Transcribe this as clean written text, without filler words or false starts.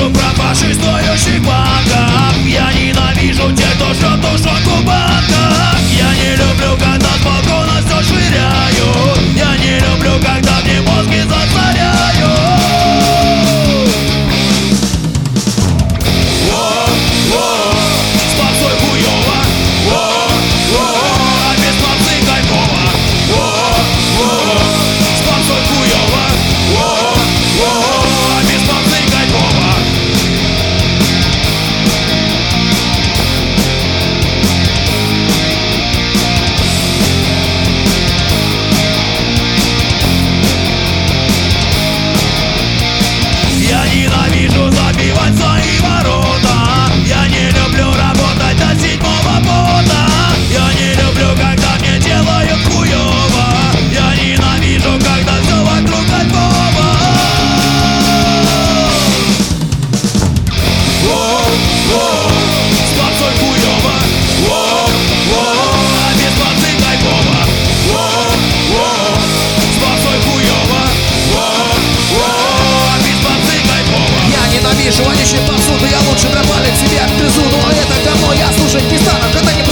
ненавижу пропавших стоящих банков. Я ненавижу тех, кто жрет тушенку в банках. Я не люблю, когда с балкона все швыряют. Я не люблю, когда мне мозги засоряют. С попсой хуёво, а без попсы кайфово. С попсой хуёво, а без попсы кайфово. Я ненавижу забивать свои ворота. Я не люблю работать до 7-го пота. Я не люблю, когда мне делают хуёво. Я ненавижу, когда все вокруг кайфово. С попсой хуёво, а без попсы кайфово. С попсой хуёво, а без попсы кайфово. Я ненавижу вонящую попсу, да я лучше пропалить себе в пизду. Но это говно я слушать не стану, когда не